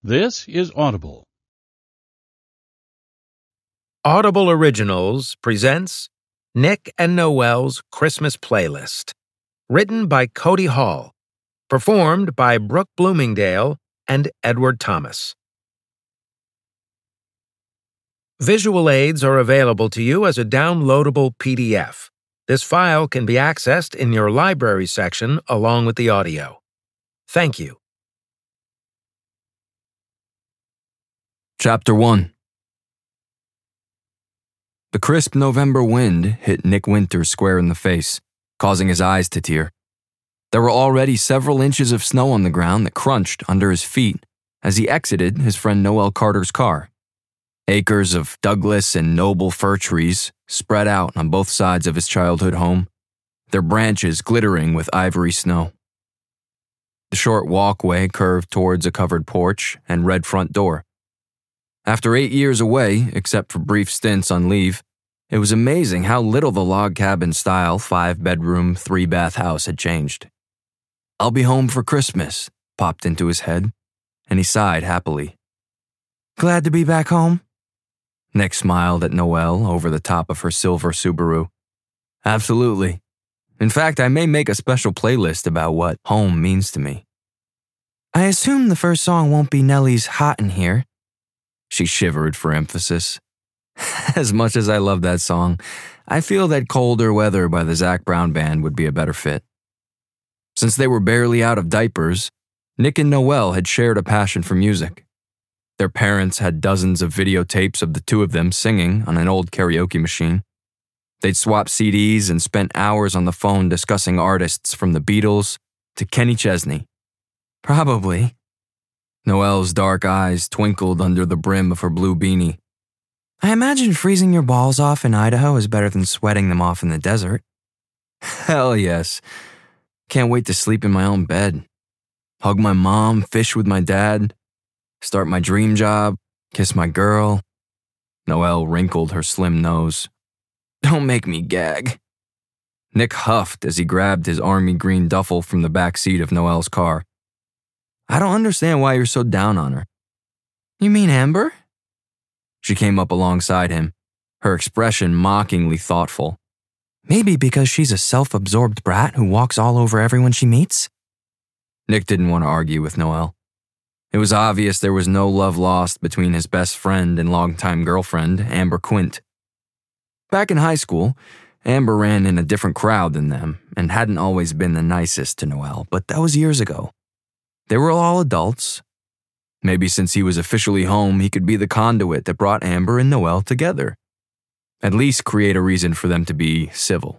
This is Audible. Audible Originals presents Nick and Noelle's Christmas Playlist, written by Cody Hall, performed by Brooke Bloomingdale and Edward Thomas. Visual aids are available to you as a downloadable PDF. This file can be accessed in your library section along with the audio. Thank you. Chapter 1. The crisp November wind hit Nick Winters square in the face, causing his eyes to tear. There were already several inches of snow on the ground that crunched under his feet as he exited his friend Noelle Carter's car. Acres of Douglas and noble fir trees spread out on both sides of his childhood home, their branches glittering with ivory snow. The short walkway curved towards a covered porch and red front door. After 8 years away, except for brief stints on leave, it was amazing how little the log cabin-style 5-bedroom, 3-bath house had changed. "I'll be home for Christmas," popped into his head, and he sighed happily. "Glad to be back home?" Nick smiled at Noelle over the top of her silver Subaru. "Absolutely. In fact, I may make a special playlist about what home means to me." "I assume the first song won't be Nelly's Hot in Here." She shivered for emphasis. "As much as I love that song, I feel that Colder Weather by the Zac Brown Band would be a better fit." Since they were barely out of diapers, Nick and Noelle had shared a passion for music. Their parents had dozens of videotapes of the two of them singing on an old karaoke machine. They'd swapped CDs and spent hours on the phone discussing artists from the Beatles to Kenny Chesney. "Probably." Noelle's dark eyes twinkled under the brim of her blue beanie. "I imagine freezing your balls off in Idaho is better than sweating them off in the desert." "Hell yes. Can't wait to sleep in my own bed. Hug my mom, fish with my dad, start my dream job, kiss my girl." Noelle wrinkled her slim nose. "Don't make me gag." Nick huffed as he grabbed his army green duffel from the back seat of Noelle's car. "I don't understand why you're so down on her." "You mean Amber?" She came up alongside him, her expression mockingly thoughtful. "Maybe because she's a self-absorbed brat who walks all over everyone she meets?" Nick didn't want to argue with Noelle. It was obvious there was no love lost between his best friend and longtime girlfriend, Amber Quint. Back in high school, Amber ran in a different crowd than them and hadn't always been the nicest to Noelle, but that was years ago. They were all adults. Maybe since he was officially home, he could be the conduit that brought Amber and Noelle together. At least create a reason for them to be civil.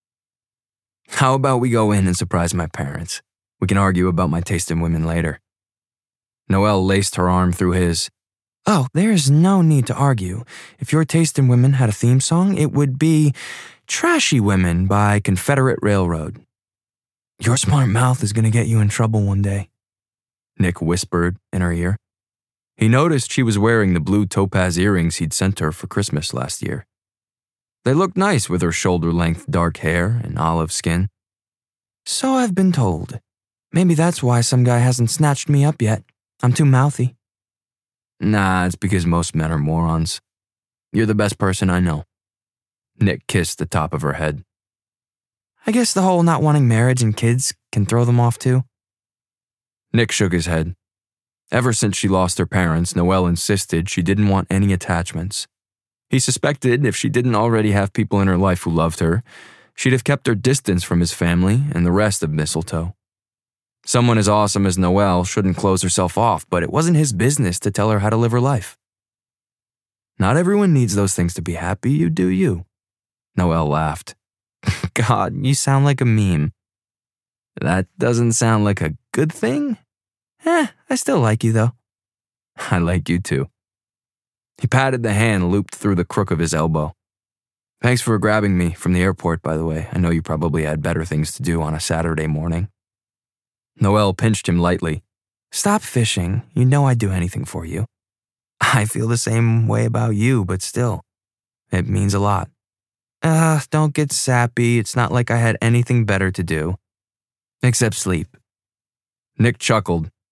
"How about we go in and surprise my parents? We can argue about my taste in women later." Noelle laced her arm through his. "Oh, there's no need to argue. If your taste in women had a theme song, it would be Trashy Women by Confederate Railroad." "Your smart mouth is going to get you in trouble one day," Nick whispered in her ear. He noticed she was wearing the blue topaz earrings he'd sent her for Christmas last year. They looked nice with her shoulder-length dark hair and olive skin. "So I've been told. Maybe that's why some guy hasn't snatched me up yet. I'm too mouthy." "Nah, it's because most men are morons. You're the best person I know." Nick kissed the top of her head. "I guess the whole not wanting marriage and kids can throw them off too." Nick shook his head. Ever since she lost her parents, Noelle insisted she didn't want any attachments. He suspected if she didn't already have people in her life who loved her, she'd have kept her distance from his family and the rest of Mistletoe. Someone as awesome as Noelle shouldn't close herself off, but it wasn't his business to tell her how to live her life. "Not everyone needs those things to be happy, you do you." Noelle laughed. "God, you sound like a meme." "That doesn't sound like a good thing?" I still like you though." "I like you too." He patted the hand looped through the crook of his elbow. "Thanks for grabbing me from the airport, by the way. I know you probably had better things to do on a Saturday morning." Noelle pinched him lightly. "Stop fishing. You know I'd do anything for you." "I feel the same way about you, but still. It means a lot." Don't get sappy. It's not like I had anything better to do." "Except sleep." Nick chuckled.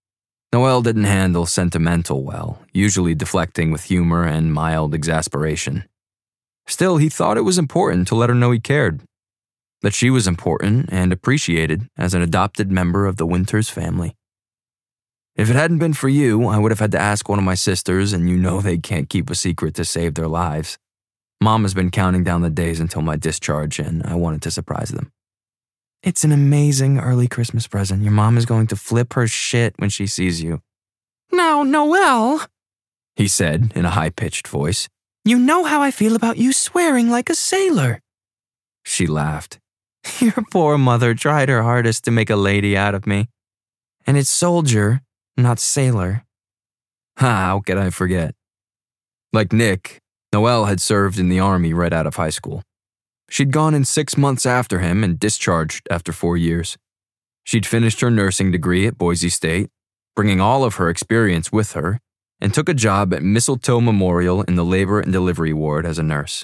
Noelle didn't handle sentimental well, usually deflecting with humor and mild exasperation. Still, he thought it was important to let her know he cared, that she was important and appreciated as an adopted member of the Winters family. If it hadn't been for you, I would have had to ask one of my sisters, and you know they can't keep a secret to save their lives. Mom has been counting down the days until my discharge, and I wanted to surprise them. It's an amazing early Christmas present. Your mom is going to flip her shit when she sees you. Now, Noelle, he said in a high-pitched voice, you know how I feel about you swearing like a sailor. She laughed. Your poor mother tried her hardest to make a lady out of me. And it's soldier, not sailor. How could I forget? Like Nick, Noelle had served in the Army right out of high school. She'd gone in 6 months after him and discharged after 4 years. She'd finished her nursing degree at Boise State, bringing all of her experience with her, and took a job at Mistletoe Memorial in the labor and delivery ward as a nurse.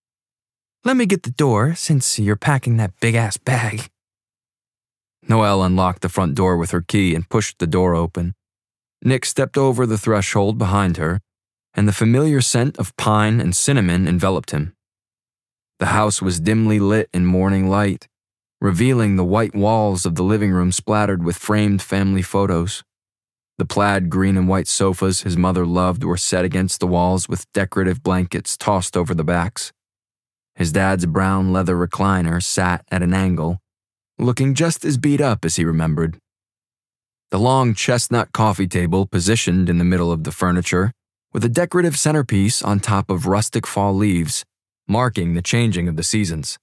Let me get the door, since you're packing that big-ass bag. Noelle unlocked the front door with her key and pushed the door open. Nick stepped over the threshold behind her, and the familiar scent of pine and cinnamon enveloped him. The house was dimly lit in morning light, revealing the white walls of the living room splattered with framed family photos. The plaid green and white sofas his mother loved were set against the walls with decorative blankets tossed over the backs. His dad's brown leather recliner sat at an angle, looking just as beat up as he remembered. The long chestnut coffee table positioned in the middle of the furniture, with a decorative centerpiece on top of rustic fall leaves, marking the changing of the seasons.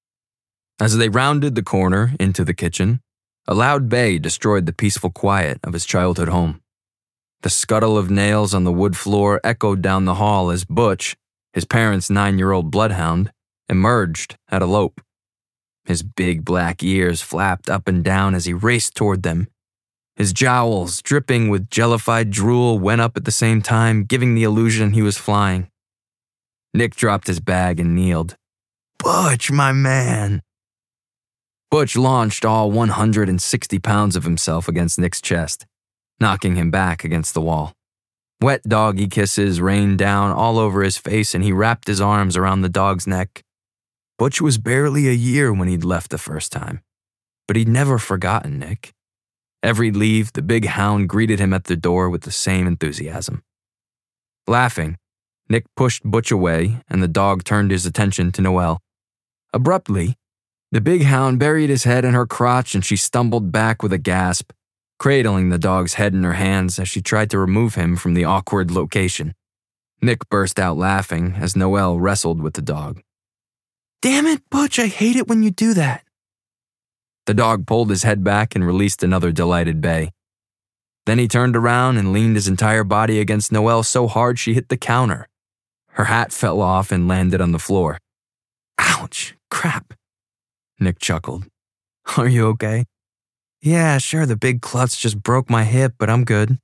As they rounded the corner into the kitchen, a loud bay destroyed the peaceful quiet of his childhood home. The scuttle of nails on the wood floor echoed down the hall as Butch, his parents' 9-year-old bloodhound, emerged at a lope. His big black ears flapped up and down as he raced toward them. His jowls, dripping with jellified drool, went up at the same time, giving the illusion he was flying. Nick dropped his bag and kneeled. Butch, my man. Butch launched all 160 pounds of himself against Nick's chest, knocking him back against the wall. Wet doggy kisses rained down all over his face, and he wrapped his arms around the dog's neck. Butch was barely a year when he'd left the first time, but he'd never forgotten Nick. Every leave, the big hound greeted him at the door with the same enthusiasm. Laughing, Nick pushed Butch away, and the dog turned his attention to Noelle. Abruptly, the big hound buried his head in her crotch, and she stumbled back with a gasp, cradling the dog's head in her hands as she tried to remove him from the awkward location. Nick burst out laughing as Noelle wrestled with the dog. Damn it, Butch, I hate it when you do that. The dog pulled his head back and released another delighted bay. Then he turned around and leaned his entire body against Noelle so hard she hit the counter. Her hat fell off and landed on the floor. Ouch, crap. Nick chuckled. Are you okay? Yeah, sure, the big klutz just broke my hip, but I'm good.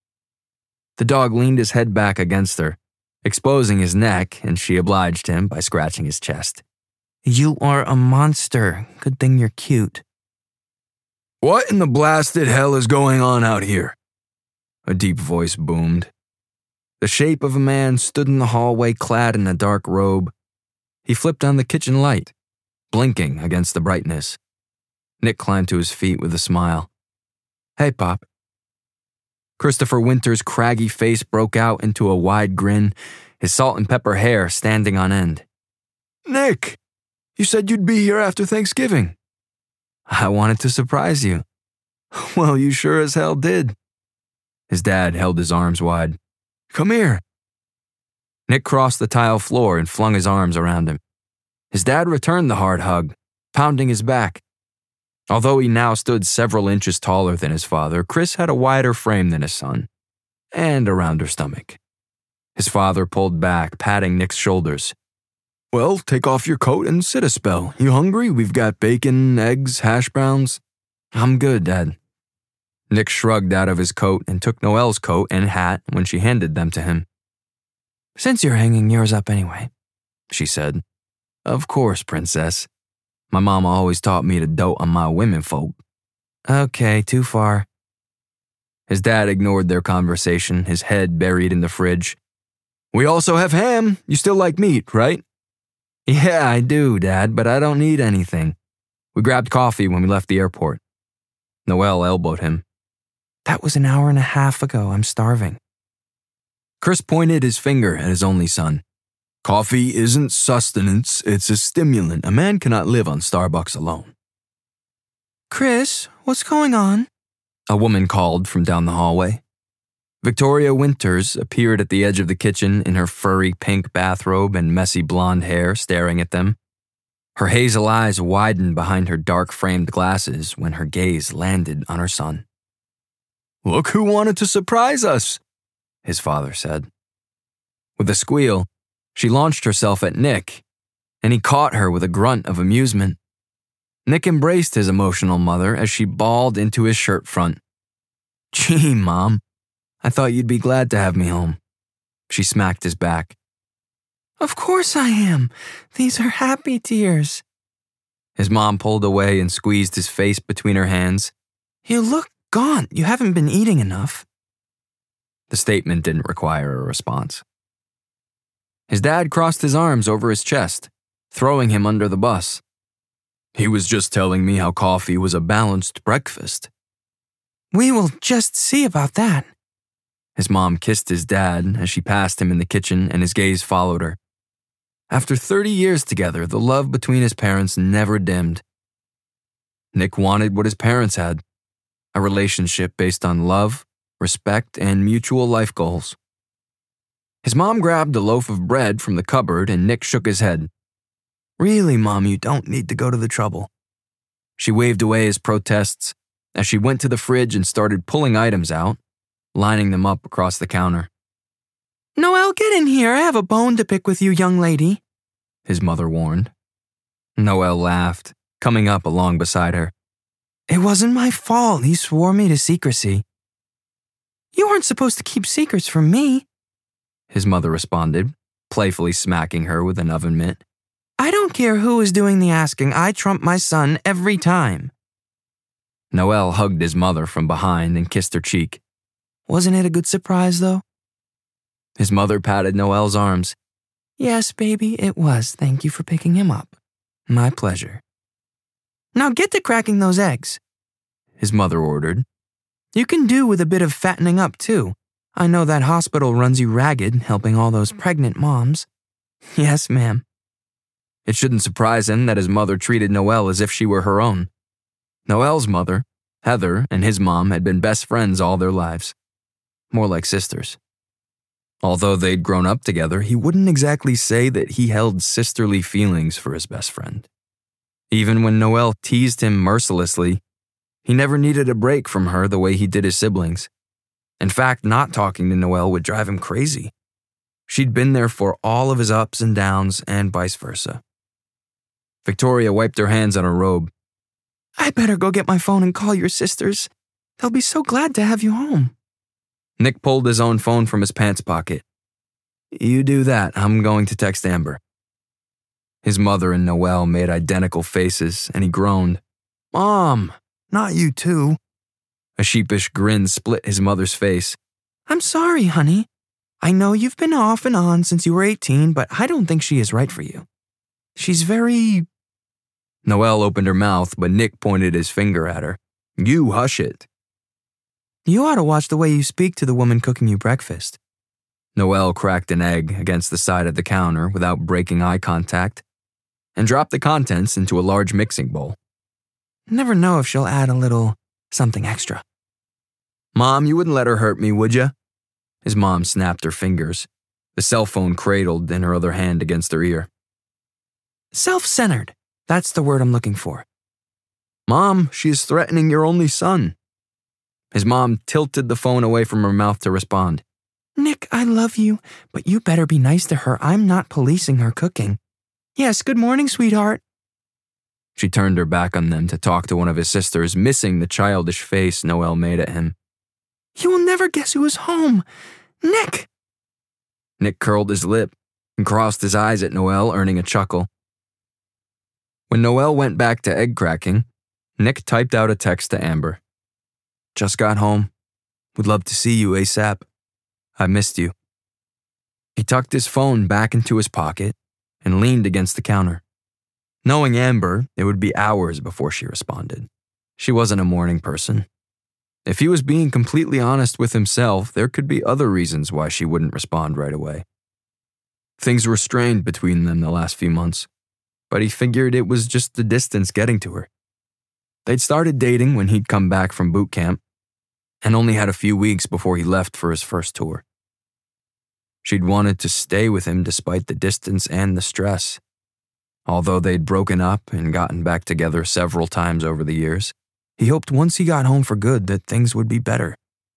The dog leaned his head back against her, exposing his neck, and she obliged him by scratching his chest. You are a monster. Good thing you're cute. What in the blasted hell is going on out here? A deep voice boomed. The shape of a man stood in the hallway clad in a dark robe. He flipped on the kitchen light, blinking against the brightness. Nick climbed to his feet with a smile. Hey, Pop. Christopher Winter's craggy face broke out into a wide grin, his salt and pepper hair standing on end. Nick, you said you'd be here after Thanksgiving. I wanted to surprise you. Well, you sure as hell did. His dad held his arms wide. Come here. Nick crossed the tile floor and flung his arms around him. His dad returned the hard hug, pounding his back. Although he now stood several inches taller than his father, Chris had a wider frame than his son, and a rounder stomach. His father pulled back, patting Nick's shoulders. Well, take off your coat and sit a spell. You hungry? We've got bacon, eggs, hash browns. I'm good, Dad. Nick shrugged out of his coat and took Noelle's coat and hat when she handed them to him. Since you're hanging yours up anyway, she said. Of course, Princess. My mama always taught me to dote on my womenfolk. Okay, too far. His dad ignored their conversation, his head buried in the fridge. "We also have ham. You still like meat, right?" "Yeah, I do, Dad, but I don't need anything. We grabbed coffee when we left the airport." Noel elbowed him. "That was an hour and a half ago. I'm starving." Chris pointed his finger at his only son. "Coffee isn't sustenance, it's a stimulant. A man cannot live on Starbucks alone." "Chris, what's going on?" a woman called from down the hallway. Victoria Winters appeared at the edge of the kitchen in her furry pink bathrobe and messy blonde hair, staring at them. Her hazel eyes widened behind her dark-framed glasses when her gaze landed on her son. "Look who wanted to surprise us," his father said. With a squeal, she launched herself at Nick, and he caught her with a grunt of amusement. Nick embraced his emotional mother as she bawled into his shirt front. "Gee, Mom, I thought you'd be glad to have me home." She smacked his back. "Of course I am. These are happy tears." His mom pulled away and squeezed his face between her hands. "You look gaunt. You haven't been eating enough." The statement didn't require a response. His dad crossed his arms over his chest, throwing him under the bus. "He was just telling me how coffee was a balanced breakfast." "We will just see about that." His mom kissed his dad as she passed him in the kitchen, and his gaze followed her. After 30 years together, the love between his parents never dimmed. Nick wanted what his parents had, a relationship based on love, respect, and mutual life goals. His mom grabbed a loaf of bread from the cupboard, and Nick shook his head. "Really, Mom, you don't need to go to the trouble." She waved away his protests as she went to the fridge and started pulling items out, lining them up across the counter. "Noel, get in here. I have a bone to pick with you, young lady," his mother warned. Noel laughed, coming up along beside her. "It wasn't my fault. He swore me to secrecy." "You aren't supposed to keep secrets from me," his mother responded, playfully smacking her with an oven mitt. "I don't care who is doing the asking. I trump my son every time." Noel hugged his mother from behind and kissed her cheek. "Wasn't it a good surprise, though?" His mother patted Noel's arms. "Yes, baby, it was. Thank you for picking him up." "My pleasure." "Now get to cracking those eggs," his mother ordered. "You can do with a bit of fattening up, too. I know that hospital runs you ragged, helping all those pregnant moms." "Yes, ma'am." It shouldn't surprise him that his mother treated Noel as if she were her own. Noel's mother, Heather, and his mom had been best friends all their lives. More like sisters. Although they'd grown up together, he wouldn't exactly say that he held sisterly feelings for his best friend. Even when Noel teased him mercilessly, he never needed a break from her the way he did his siblings. In fact, not talking to Noel would drive him crazy. She'd been there for all of his ups and downs and vice versa. Victoria wiped her hands on her robe. "I better go get my phone and call your sisters. They'll be so glad to have you home." Nick pulled his own phone from his pants pocket. "You do that. I'm going to text Amber." His mother and Noel made identical faces, and he groaned. "Mom, not you too." A sheepish grin split his mother's face. "I'm sorry, honey. I know you've been off and on since you were 18, but I don't think she is right for you. She's very..." Noel opened her mouth, but Nick pointed his finger at her. "You hush it." "You ought to watch the way you speak to the woman cooking you breakfast." Noel cracked an egg against the side of the counter without breaking eye contact and dropped the contents into a large mixing bowl. "Never know if she'll add a little something extra." "Mom, you wouldn't let her hurt me, would you?" His mom snapped her fingers, the cell phone cradled in her other hand against her ear. "Self-centered. That's the word I'm looking for." "Mom, she is threatening your only son." His mom tilted the phone away from her mouth to respond. "Nick, I love you, but you better be nice to her. I'm not policing her cooking." "Yes, good morning, sweetheart." She turned her back on them to talk to one of his sisters, missing the childish face Noel made at him. "You will never guess who is home. Nick!" Nick curled his lip and crossed his eyes at Noel, earning a chuckle. When Noel went back to egg cracking, Nick typed out a text to Amber. "Just got home. Would love to see you ASAP. I missed you." He tucked his phone back into his pocket and leaned against the counter. Knowing Amber, it would be hours before she responded. She wasn't a morning person. If he was being completely honest with himself, there could be other reasons why she wouldn't respond right away. Things were strained between them the last few months, but he figured it was just the distance getting to her. They'd started dating when he'd come back from boot camp, and only had a few weeks before he left for his first tour. She'd wanted to stay with him despite the distance and the stress. Although they'd broken up and gotten back together several times over the years, he hoped once he got home for good that things would be better.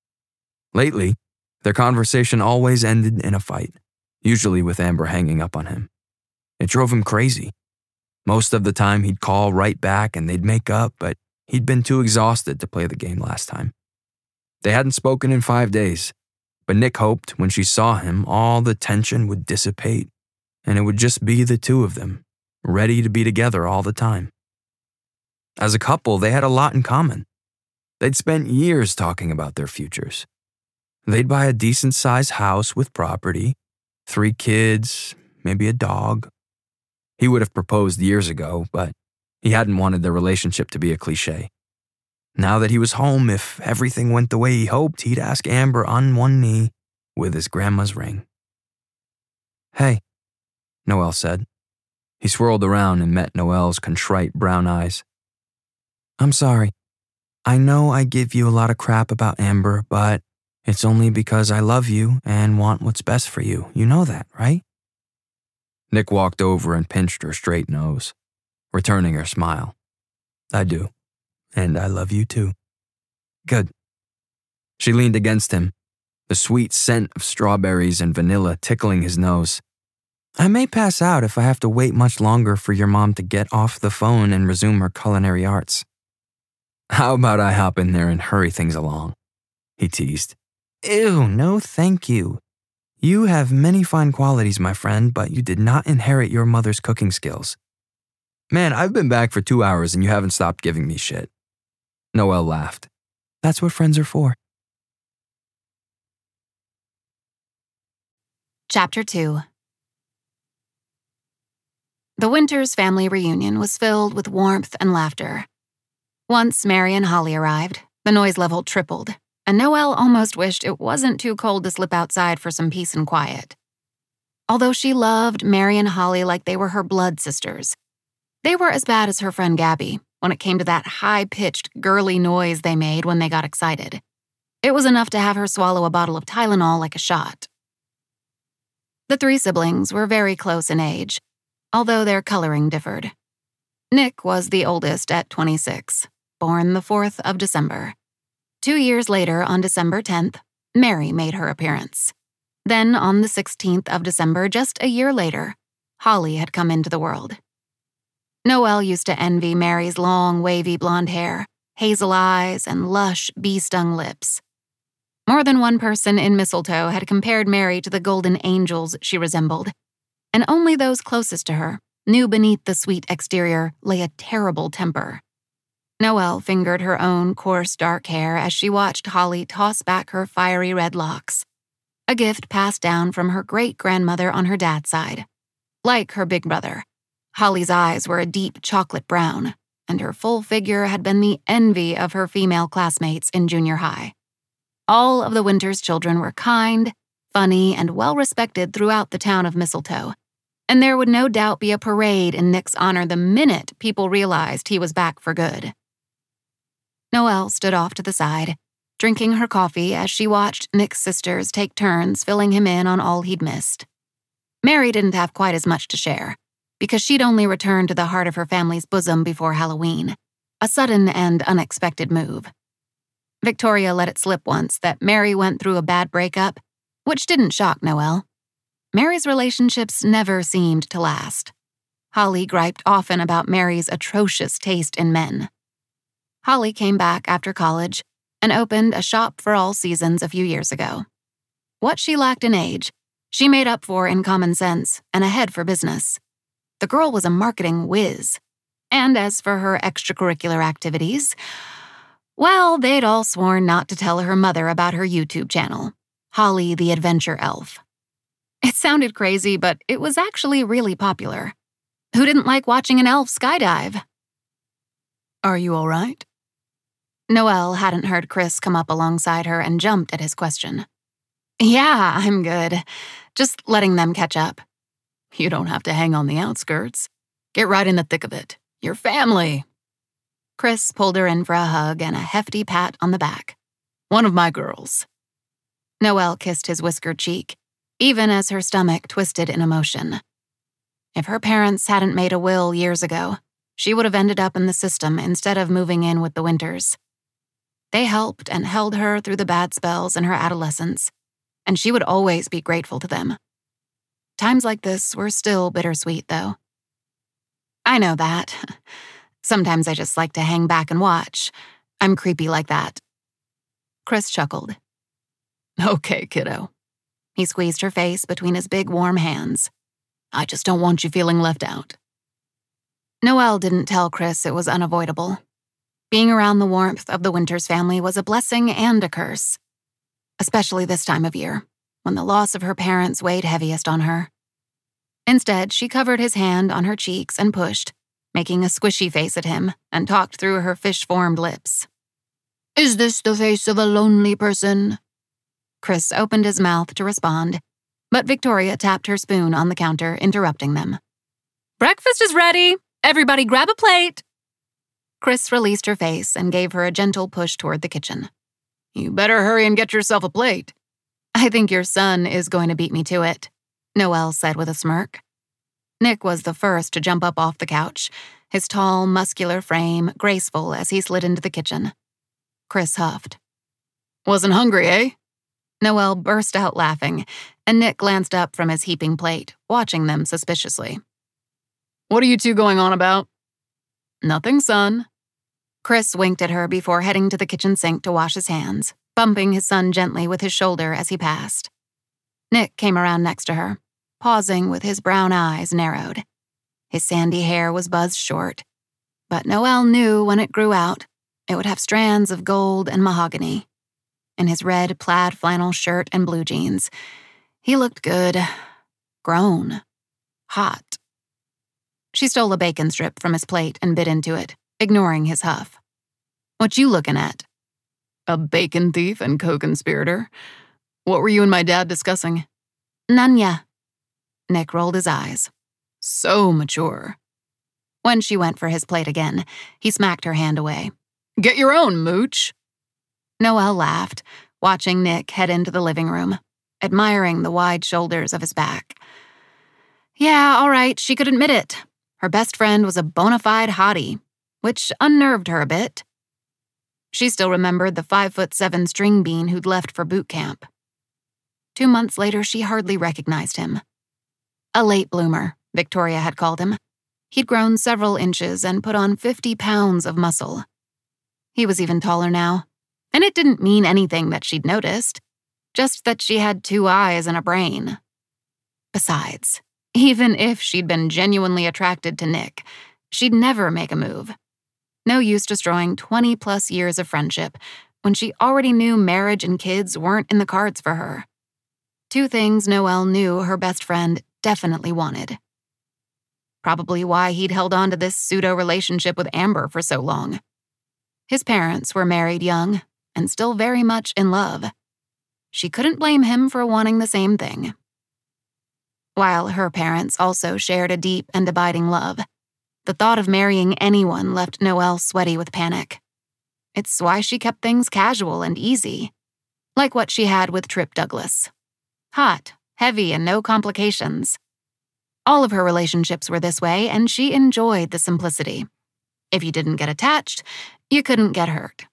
Lately, their conversation always ended in a fight, usually with Amber hanging up on him. It drove him crazy. Most of the time he'd call right back and they'd make up, but he'd been too exhausted to play the game last time. They hadn't spoken in 5 days, but Nick hoped when she saw him all the tension would dissipate and it would just be the two of them, ready to be together all the time. As a couple, they had a lot in common. They'd spent years talking about their futures. They'd buy a decent-sized house with property, 3 kids, maybe a dog. He would have proposed years ago, but he hadn't wanted their relationship to be a cliché. Now that he was home, if everything went the way he hoped, he'd ask Amber on one knee with his grandma's ring. "Hey," Noelle said. He swirled around and met Noelle's contrite brown eyes. "I'm sorry. I know I give you a lot of crap about Amber, but it's only because I love you and want what's best for you. You know that, right?" Nick walked over and pinched her straight nose, returning her smile. "I do, and I love you too." "Good." She leaned against him, the sweet scent of strawberries and vanilla tickling his nose. "I may pass out if I have to wait much longer for your mom to get off the phone and resume her culinary arts." "How about I hop in there and hurry things along?" he teased. "Ew, no thank you. You have many fine qualities, my friend, but you did not inherit your mother's cooking skills." "Man, I've been back for 2 hours and you haven't stopped giving me shit." Noelle laughed. "That's what friends are for." Chapter 2. The Winters family reunion was filled with warmth and laughter. Once Mary and Holly arrived, the noise level tripled, and Noelle almost wished it wasn't too cold to slip outside for some peace and quiet. Although she loved Mary and Holly like they were her blood sisters, they were as bad as her friend Gabby when it came to that high-pitched, girly noise they made when they got excited. It was enough to have her swallow a bottle of Tylenol like a shot. The 3 siblings were very close in age, although their coloring differed. Nick was the oldest at 26, born the 4th of December. 2 years later, on December 10th, Mary made her appearance. Then, on the 16th of December, just a year later, Holly had come into the world. Noelle used to envy Mary's long, wavy blonde hair, hazel eyes, and lush, bee-stung lips. More than one person in Mistletoe had compared Mary to the golden angels she resembled, and only those closest to her knew beneath the sweet exterior lay a terrible temper. Noelle fingered her own coarse dark hair as she watched Holly toss back her fiery red locks, a gift passed down from her great-grandmother on her dad's side. Like her big brother, Holly's eyes were a deep chocolate brown, and her full figure had been the envy of her female classmates in junior high. All of the Winters children were kind, funny, and well-respected throughout the town of Mistletoe, and there would no doubt be a parade in Nick's honor the minute people realized he was back for good. Noelle stood off to the side, drinking her coffee as she watched Nick's sisters take turns filling him in on all he'd missed. Mary didn't have quite as much to share, because she'd only returned to the heart of her family's bosom before Halloween, a sudden and unexpected move. Victoria let it slip once that Mary went through a bad breakup, which didn't shock Noelle. Mary's relationships never seemed to last. Holly griped often about Mary's atrocious taste in men. Holly came back after college and opened a shop for all seasons a few years ago. What she lacked in age, she made up for in common sense and a head for business. The girl was a marketing whiz. And as for her extracurricular activities, Well, they'd all sworn not to tell her mother about her YouTube channel, Holly the Adventure Elf. It sounded crazy, but it was actually really popular. Who didn't like watching an elf skydive? Are you all right? Noelle hadn't heard Chris come up alongside her and jumped at his question. Yeah, I'm good. Just letting them catch up. You don't have to hang on the outskirts. Get right in the thick of it. Your family. Chris pulled her in for a hug and a hefty pat on the back. One of my girls. Noelle kissed his whiskered cheek, even as her stomach twisted in emotion. If her parents hadn't made a will years ago, she would have ended up in the system instead of moving in with the Winters. They helped and held her through the bad spells in her adolescence, and she would always be grateful to them. Times like this were still bittersweet, though. I know that. Sometimes I just like to hang back and watch. I'm creepy like that. Chris chuckled. Okay, kiddo. He squeezed her face between his big, warm hands. I just don't want you feeling left out. Noelle didn't tell Chris it was unavoidable. Being around the warmth of the Winters family was a blessing and a curse, especially this time of year, when the loss of her parents weighed heaviest on her. Instead, she covered his hand on her cheeks and pushed, making a squishy face at him, and talked through her fish-formed lips. Is this the face of a lonely person? Chris opened his mouth to respond, but Victoria tapped her spoon on the counter, interrupting them. Breakfast is ready. Everybody grab a plate. Chris released her face and gave her a gentle push toward the kitchen. You better hurry and get yourself a plate. I think your son is going to beat me to it, Noelle said with a smirk. Nick was the first to jump up off the couch, his tall, muscular frame graceful as he slid into the kitchen. Chris huffed. Wasn't hungry, eh? Noelle burst out laughing, and Nick glanced up from his heaping plate, watching them suspiciously. What are you two going on about? Nothing, son. Chris winked at her before heading to the kitchen sink to wash his hands, bumping his son gently with his shoulder as he passed. Nick came around next to her, pausing with his brown eyes narrowed. His sandy hair was buzzed short, but Noelle knew when it grew out, it would have strands of gold and mahogany. In his red plaid flannel shirt and blue jeans, he looked good, grown, hot. She stole a bacon strip from his plate and bit into it, ignoring his huff. What you looking at? A bacon thief and co-conspirator? What were you and my dad discussing? Nanya. Nick rolled his eyes. So mature. When she went for his plate again, he smacked her hand away. Get your own, mooch. Noelle laughed, watching Nick head into the living room, admiring the wide shoulders of his back. Yeah, all right, she could admit it. Her best friend was a bona fide hottie, which unnerved her a bit. She still remembered the 5'7" string bean who'd left for boot camp. 2 months later, she hardly recognized him. A late bloomer, Victoria had called him. He'd grown several inches and put on 50 pounds of muscle. He was even taller now, and it didn't mean anything that she'd noticed, just that she had 2 eyes and a brain. Besides, even if she'd been genuinely attracted to Nick, she'd never make a move. No use destroying 20-plus years of friendship when she already knew marriage and kids weren't in the cards for her. 2 things Noelle knew her best friend definitely wanted. Probably why he'd held on to this pseudo-relationship with Amber for so long. His parents were married young and still very much in love. She couldn't blame him for wanting the same thing. While her parents also shared a deep and abiding love, the thought of marrying anyone left Noelle sweaty with panic. It's why she kept things casual and easy, like what she had with Trip Douglas. Hot, heavy, and no complications. All of her relationships were this way, and she enjoyed the simplicity. If you didn't get attached, you couldn't get hurt.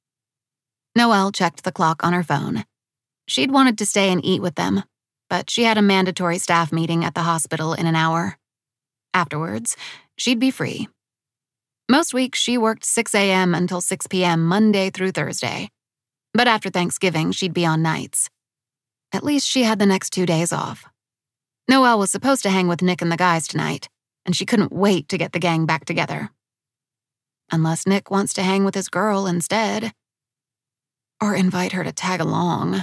Noelle checked the clock on her phone. She'd wanted to stay and eat with them, but she had a mandatory staff meeting at the hospital in an hour. Afterwards, she'd be free. Most weeks, she worked 6 a.m. until 6 p.m. Monday through Thursday. But after Thanksgiving, she'd be on nights. At least she had the next 2 days off. Noelle was supposed to hang with Nick and the guys tonight, and she couldn't wait to get the gang back together. unless Nick wants to hang with his girl instead. Or invite her to tag along.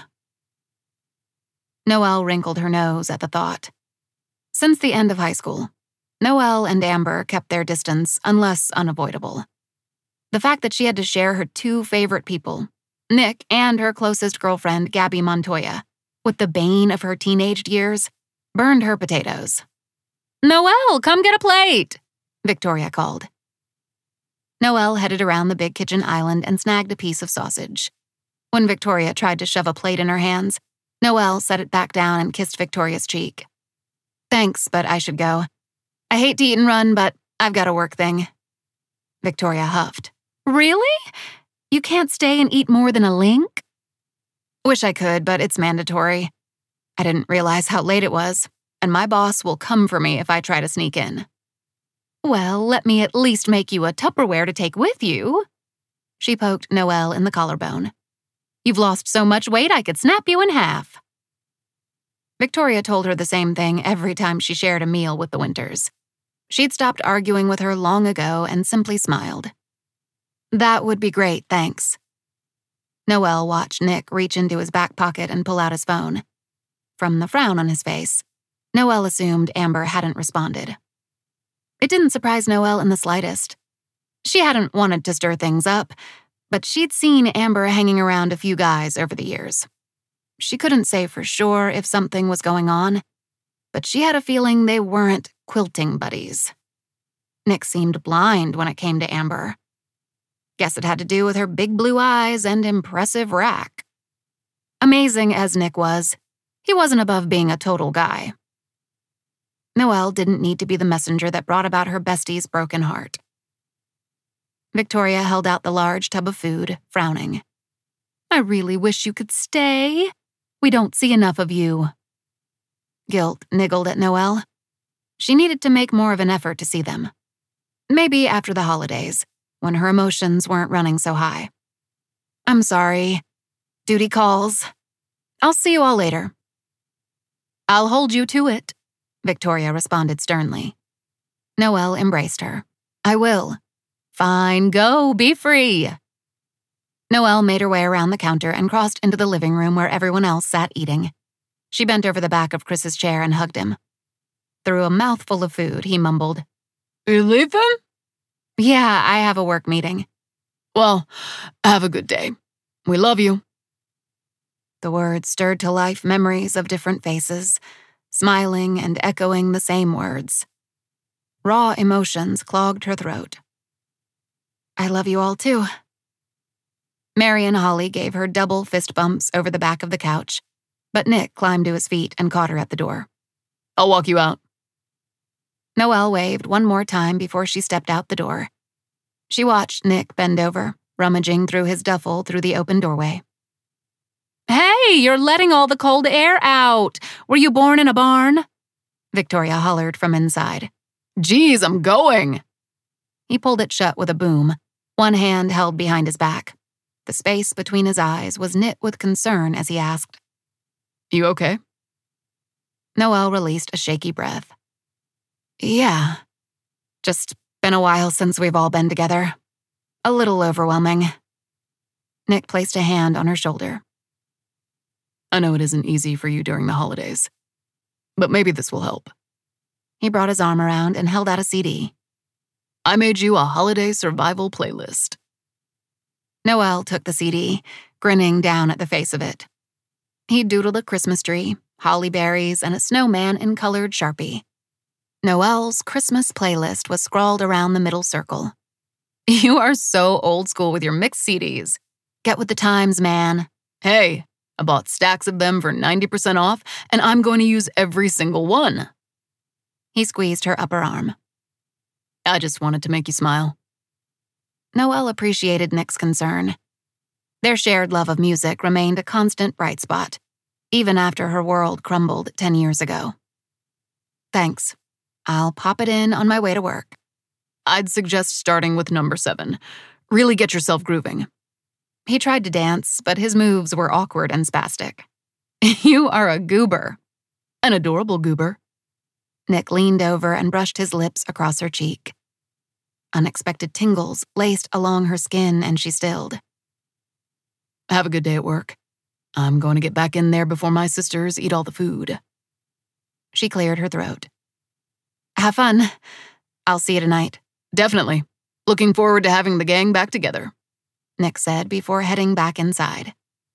Noelle wrinkled her nose at the thought. Since the end of high school, Noelle and Amber kept their distance unless unavoidable. The fact that she had to share her two favorite people, Nick and her closest girlfriend, Gabby Montoya, with the bane of her teenaged years, burned her potatoes. Noelle, come get a plate, Victoria called. Noelle headed around the big kitchen island and snagged a piece of sausage. When Victoria tried to shove a plate in her hands, Noelle set it back down and kissed Victoria's cheek. Thanks, but I should go. I hate to eat and run, but I've got a work thing. Victoria huffed. Really? You can't stay and eat more than a link? Wish I could, but it's mandatory. I didn't realize how late it was, and my boss will come for me if I try to sneak in. Well, let me at least make you a Tupperware to take with you. She poked Noelle in the collarbone. You've lost so much weight I could snap you in half. Victoria told her the same thing every time she shared a meal with the Winters. She'd stopped arguing with her long ago and simply smiled. That would be great, thanks. Noelle watched Nick reach into his back pocket and pull out his phone. From the frown on his face, Noelle assumed Amber hadn't responded. It didn't surprise Noelle in the slightest. She hadn't wanted to stir things up, but she'd seen Amber hanging around a few guys over the years. She couldn't say for sure if something was going on, but she had a feeling they weren't quilting buddies. Nick seemed blind when it came to Amber. Guess it had to do with her big blue eyes and impressive rack. Amazing as Nick was, he wasn't above being a total guy. Noelle didn't need to be the messenger that brought about her bestie's broken heart. Victoria held out the large tub of food, frowning. I really wish you could stay. We don't see enough of you. Guilt niggled at Noelle. She needed to make more of an effort to see them. Maybe after the holidays, when her emotions weren't running so high. I'm sorry. Duty calls. I'll see you all later. I'll hold you to it, Victoria responded sternly. Noelle embraced her. I will. Fine, go, be free. Noelle made her way around the counter and crossed into the living room where everyone else sat eating. She bent over the back of Chris's chair and hugged him. Through a mouthful of food, he mumbled, You leaving? Yeah, I have a work meeting. Well, have a good day. We love you. The words stirred to life memories of different faces, smiling and echoing the same words. Raw emotions clogged her throat. I love you all too. Marion Holly gave her double fist bumps over the back of the couch, but Nick climbed to his feet and caught her at the door. I'll walk you out. Noelle waved one more time before she stepped out the door. She watched Nick bend over, rummaging through his duffel through the open doorway. Hey, you're letting all the cold air out. Were you born in a barn? Victoria hollered from inside. Geez, I'm going. He pulled it shut with a boom, one hand held behind his back. The space between his eyes was knit with concern as he asked, You okay? Noelle released a shaky breath. Yeah. Just been a while since we've all been together. A little overwhelming. Nick placed a hand on her shoulder. I know it isn't easy for you during the holidays, but maybe this will help. He brought his arm around and held out a CD. I made you a holiday survival playlist. Noelle took the CD, grinning down at the face of it. He doodled a Christmas tree, holly berries, and a snowman in colored Sharpie. Noelle's Christmas playlist was scrawled around the middle circle. You are so old school with your mixed CDs. Get with the times, man. Hey, I bought stacks of them for 90% off, and I'm going to use every single one. He squeezed her upper arm. I just wanted to make you smile. Noelle appreciated Nick's concern. Their shared love of music remained a constant bright spot, even after her world crumbled 10 years ago. Thanks. I'll pop it in on my way to work. I'd suggest starting with number 7. Really get yourself grooving. He tried to dance, but his moves were awkward and spastic. You are a goober. An adorable goober. Nick leaned over and brushed his lips across her cheek. Unexpected tingles laced along her skin and she stilled. Have a good day at work. I'm going to get back in there before my sisters eat all the food. She cleared her throat. Have fun. I'll see you tonight. Definitely. Looking forward to having the gang back together, Nick said before heading back inside.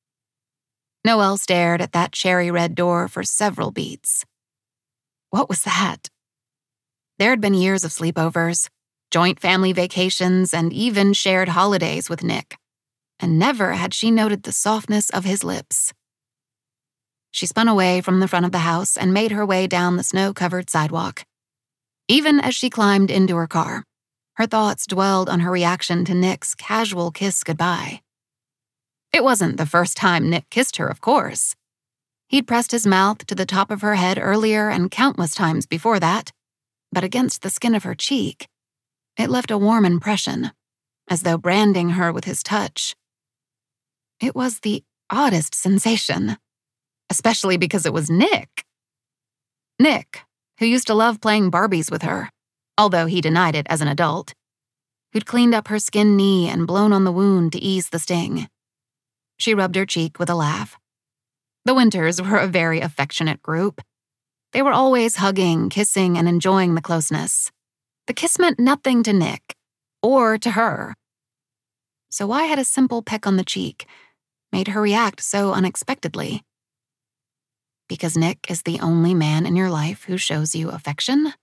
Noelle stared at that cherry-red door for several beats. What was that? There had been years of sleepovers, joint family vacations, and even shared holidays with Nick, and never had she noted the softness of his lips. She spun away from the front of the house and made her way down the snow-covered sidewalk. Even as she climbed into her car, her thoughts dwelled on her reaction to Nick's casual kiss goodbye. It wasn't the first time Nick kissed her, of course. He'd pressed his mouth to the top of her head earlier and countless times before that, but against the skin of her cheek, it left a warm impression, as though branding her with his touch. It was the oddest sensation, especially because it was Nick. Nick, who used to love playing Barbies with her, although he denied it as an adult, who'd cleaned up her skinned knee and blown on the wound to ease the sting. She rubbed her cheek with a laugh. The Winters were a very affectionate group. They were always hugging, kissing, and enjoying the closeness. The kiss meant nothing to Nick, or to her. So why had a simple peck on the cheek made her react so unexpectedly? Because Nick is the only man in your life who shows you affection?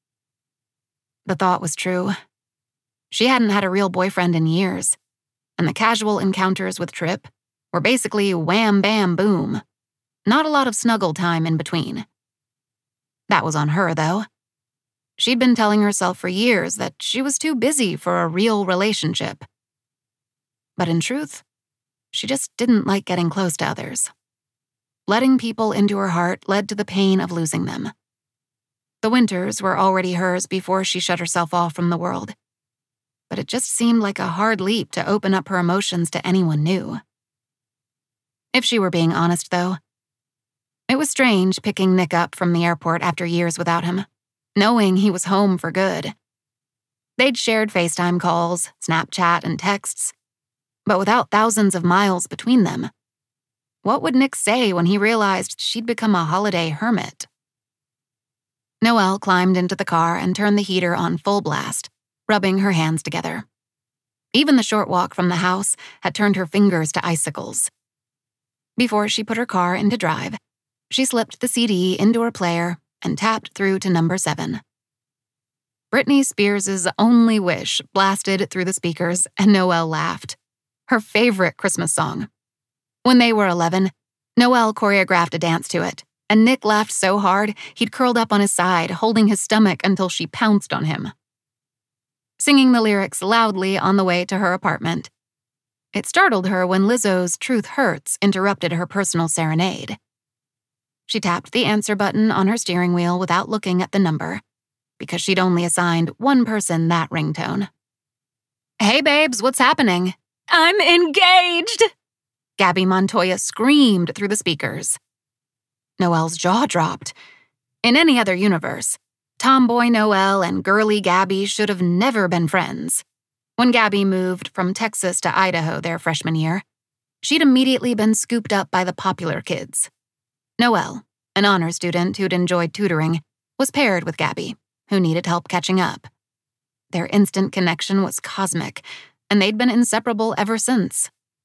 The thought was true. She hadn't had a real boyfriend in years, and the casual encounters with Tripp were basically wham, bam, boom. Not a lot of snuggle time in between. That was on her, though. She'd been telling herself for years that she was too busy for a real relationship. But in truth, she just didn't like getting close to others. Letting people into her heart led to the pain of losing them. The Winters were already hers before she shut herself off from the world, but it just seemed like a hard leap to open up her emotions to anyone new. If she were being honest, though, it was strange picking Nick up from the airport after years without him, knowing he was home for good. They'd shared FaceTime calls, Snapchat, and texts, but without thousands of miles between them. What would Nick say when he realized she'd become a holiday hermit? Noelle climbed into the car and turned the heater on full blast, rubbing her hands together. Even the short walk from the house had turned her fingers to icicles. Before she put her car into drive, she slipped the CD into her player and tapped through to number 7. Britney Spears' Only Wish blasted through the speakers, and Noelle laughed. Her favorite Christmas song. When they were 11, Noelle choreographed a dance to it, and Nick laughed so hard he'd curled up on his side, holding his stomach until she pounced on him. Singing the lyrics loudly on the way to her apartment, it startled her when Lizzo's Truth Hurts interrupted her personal serenade. She tapped the answer button on her steering wheel without looking at the number, because she'd only assigned one person that ringtone. "Hey, babes, what's happening?" I'm engaged! Gabby Montoya screamed through the speakers. Noelle's jaw dropped. In any other universe, tomboy Noelle and girly Gabby should have never been friends. When Gabby moved from Texas to Idaho their freshman year, she'd immediately been scooped up by the popular kids. Noelle, an honor student who'd enjoyed tutoring, was paired with Gabby, who needed help catching up. Their instant connection was cosmic, and they'd been inseparable ever since.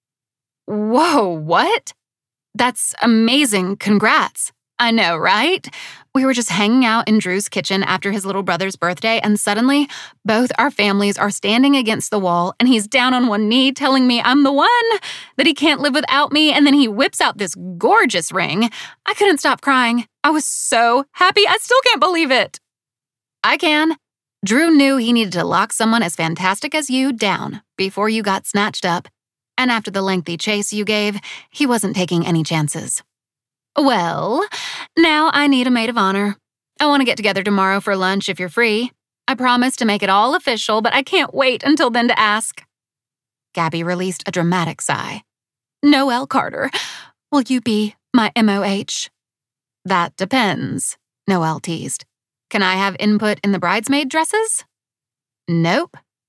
Whoa, what? That's amazing. Congrats. I know, right? We were just hanging out in Drew's kitchen after his little brother's birthday, and suddenly, both our families are standing against the wall, and he's down on one knee telling me I'm the one, that he can't live without me, and then he whips out this gorgeous ring. I couldn't stop crying. I was so happy. I still can't believe it. I can. Drew knew he needed to lock someone as fantastic as you down before you got snatched up, and after the lengthy chase you gave, he wasn't taking any chances. Well, now I need a maid of honor. I want to get together tomorrow for lunch if you're free. I promise to make it all official, but I can't wait until then to ask. Gabby released a dramatic sigh. Noelle Carter, will you be my MOH? That depends, Noelle teased. Can I have input in the bridesmaid dresses? Nope,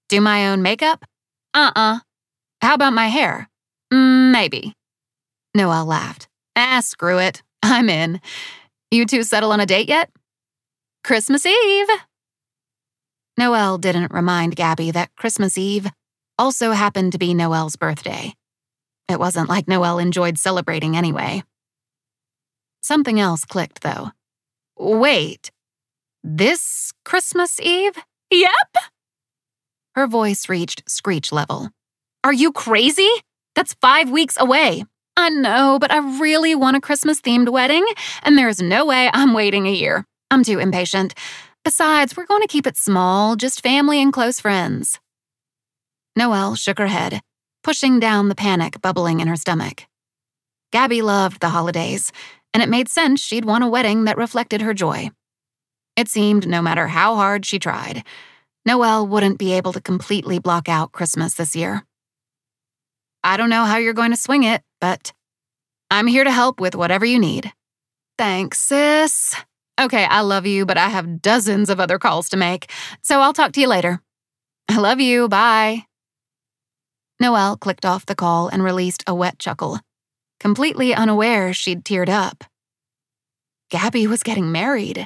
Do my own makeup? How about my hair? Maybe. Noelle laughed. Screw it. I'm in. You two settle on a date yet? Christmas Eve. Noelle didn't remind Gabby that Christmas Eve also happened to be Noelle's birthday. It wasn't like Noelle enjoyed celebrating anyway. Something else clicked, though. Wait, this Christmas Eve? Yep. Her voice reached screech level. Are you crazy? That's 5 weeks away. I know, but I really want a Christmas-themed wedding, and there's no way I'm waiting a year. I'm too impatient. Besides, we're going to keep it small, just family and close friends. Noelle shook her head, pushing down the panic bubbling in her stomach. Gabby loved the holidays, and it made sense she'd want a wedding that reflected her joy. It seemed no matter how hard she tried, Noelle wouldn't be able to completely block out Christmas this year. I don't know how you're going to swing it, but I'm here to help with whatever you need. Thanks, sis. Okay, I love you, but I have dozens of other calls to make, so I'll talk to you later. I love you, bye. Noelle clicked off the call and released a wet chuckle, completely unaware she'd teared up. Gabby was getting married.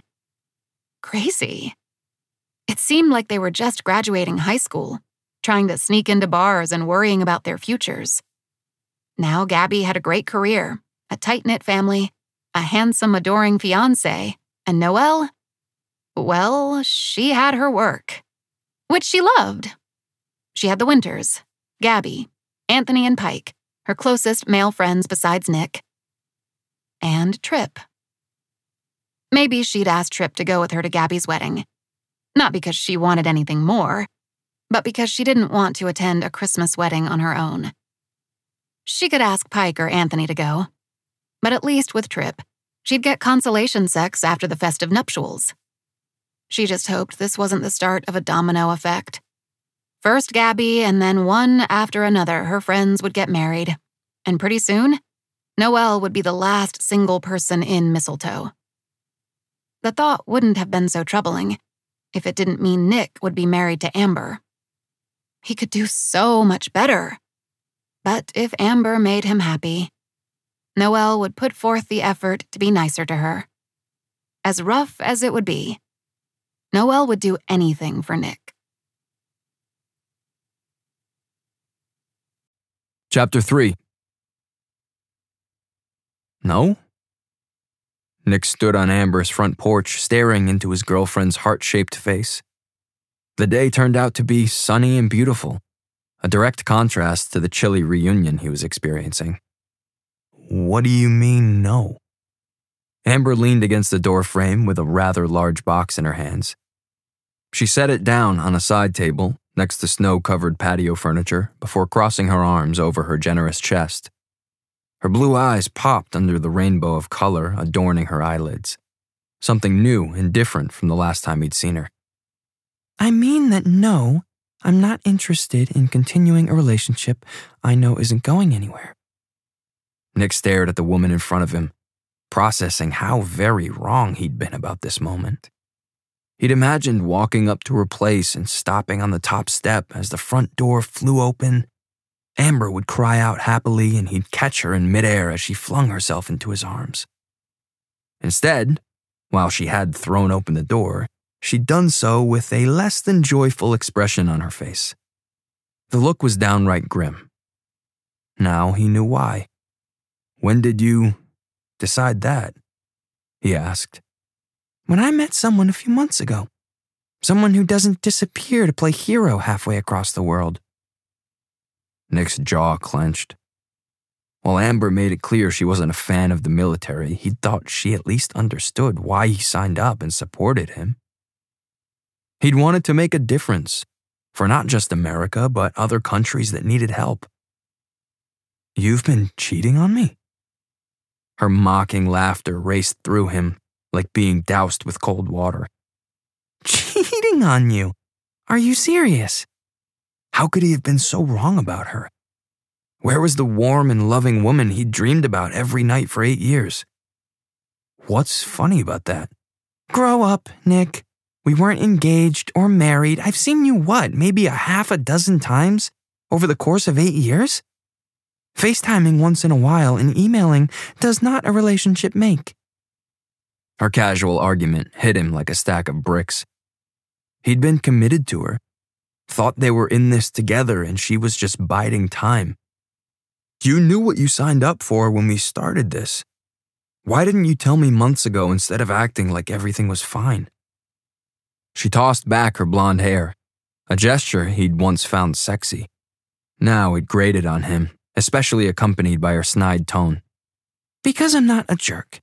Crazy. It seemed like they were just graduating high school, trying to sneak into bars and worrying about their futures. Now Gabby had a great career, a tight-knit family, a handsome, adoring fiancé, and Noelle, well, she had her work, which she loved. She had the Winters, Gabby, Anthony and Pike, her closest male friends besides Nick, and Tripp. Maybe she'd asked Tripp to go with her to Gabby's wedding, not because she wanted anything more, but because she didn't want to attend a Christmas wedding on her own. She could ask Pike or Anthony to go, but at least with Tripp, she'd get consolation sex after the festive nuptials. She just hoped this wasn't the start of a domino effect. First Gabby, and then one after another, her friends would get married, and pretty soon, Noelle would be the last single person in Mistletoe. The thought wouldn't have been so troubling if it didn't mean Nick would be married to Amber. He could do so much better. But if Amber made him happy, Noelle would put forth the effort to be nicer to her. As rough as it would be, Noelle would do anything for Nick. Chapter 3. No? Nick stood on Amber's front porch, staring into his girlfriend's heart-shaped face. The day turned out to be sunny and beautiful, a direct contrast to the chilly reunion he was experiencing. What do you mean, no? Amber leaned against the doorframe with a rather large box in her hands. She set it down on a side table next to snow-covered patio furniture before crossing her arms over her generous chest. Her blue eyes popped under the rainbow of color adorning her eyelids, something new and different from the last time he'd seen her. I mean that no, I'm not interested in continuing a relationship I know isn't going anywhere. Nick stared at the woman in front of him, processing how very wrong he'd been about this moment. He'd imagined walking up to her place and stopping on the top step as the front door flew open. Amber would cry out happily and he'd catch her in midair as she flung herself into his arms. Instead, while she had thrown open the door, she'd done so with a less than joyful expression on her face. The look was downright grim. Now he knew why. When did you decide that? He asked. When I met someone a few months ago. Someone who doesn't disappear to play hero halfway across the world. Nick's jaw clenched. While Amber made it clear she wasn't a fan of the military, he thought she at least understood why he signed up and supported him. He'd wanted to make a difference for not just America, but other countries that needed help. You've been cheating on me? Her mocking laughter raced through him like being doused with cold water. Cheating on you? Are you serious? How could he have been so wrong about her? Where was the warm and loving woman he'd dreamed about every night for 8 years? What's funny about that? Grow up, Nick. We weren't engaged or married. I've seen you, maybe a half a dozen times over the course of 8 years? FaceTiming once in a while and emailing does not a relationship make. Her casual argument hit him like a stack of bricks. He'd been committed to her, thought they were in this together, and she was just biding time. You knew what you signed up for when we started this. Why didn't you tell me months ago instead of acting like everything was fine? She tossed back her blonde hair, a gesture he'd once found sexy. Now it grated on him, especially accompanied by her snide tone. Because I'm not a jerk.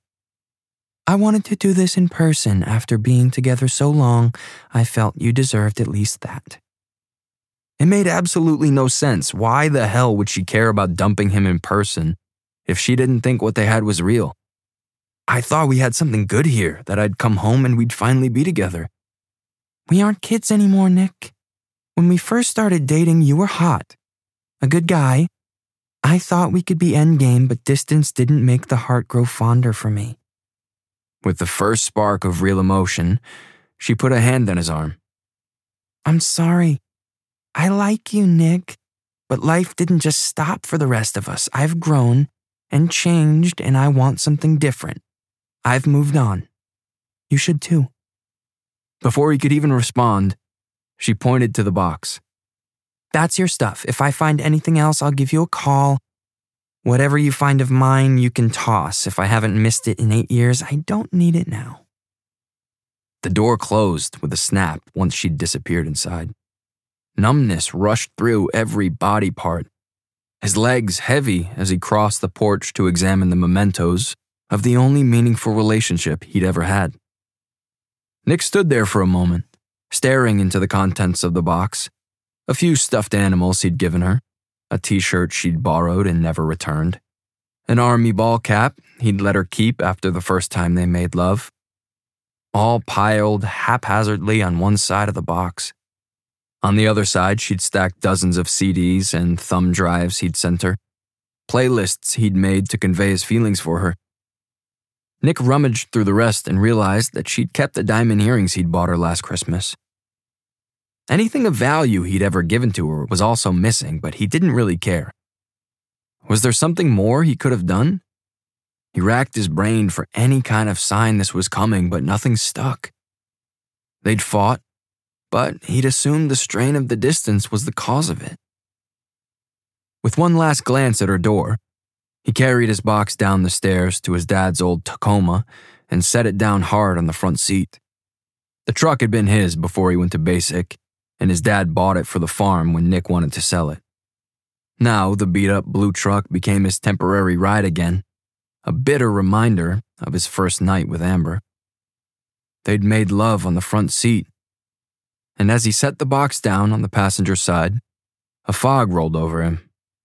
I wanted to do this in person after being together so long, I felt you deserved at least that. It made absolutely no sense. Why the hell would she care about dumping him in person if she didn't think what they had was real? I thought we had something good here, that I'd come home and we'd finally be together. We aren't kids anymore, Nick. When we first started dating, you were hot. A good guy. I thought we could be endgame, but distance didn't make the heart grow fonder for me. With the first spark of real emotion, she put a hand on his arm. I'm sorry. I like you, Nick, but life didn't just stop for the rest of us. I've grown and changed, and I want something different. I've moved on. You should too. Before he could even respond, she pointed to the box. That's your stuff. If I find anything else, I'll give you a call. Whatever you find of mine, you can toss. If I haven't missed it in 8 years, I don't need it now. The door closed with a snap once she'd disappeared inside. Numbness rushed through every body part, his legs heavy as he crossed the porch to examine the mementos of the only meaningful relationship he'd ever had. Nick stood there for a moment, staring into the contents of the box. A few stuffed animals he'd given her, a t-shirt she'd borrowed and never returned, an army ball cap he'd let her keep after the first time they made love, all piled haphazardly on one side of the box. On the other side, she'd stacked dozens of CDs and thumb drives he'd sent her, playlists he'd made to convey his feelings for her. Nick rummaged through the rest and realized that she'd kept the diamond earrings he'd bought her last Christmas. Anything of value he'd ever given to her was also missing, but he didn't really care. Was there something more he could have done? He racked his brain for any kind of sign this was coming, but nothing stuck. They'd fought, but he'd assumed the strain of the distance was the cause of it. With one last glance at her door, he carried his box down the stairs to his dad's old Tacoma and set it down hard on the front seat. The truck had been his before he went to basic, and his dad bought it for the farm when Nick wanted to sell it. Now the beat-up blue truck became his temporary ride again, a bitter reminder of his first night with Amber. They'd made love on the front seat, and as he set the box down on the passenger side, a fog rolled over him.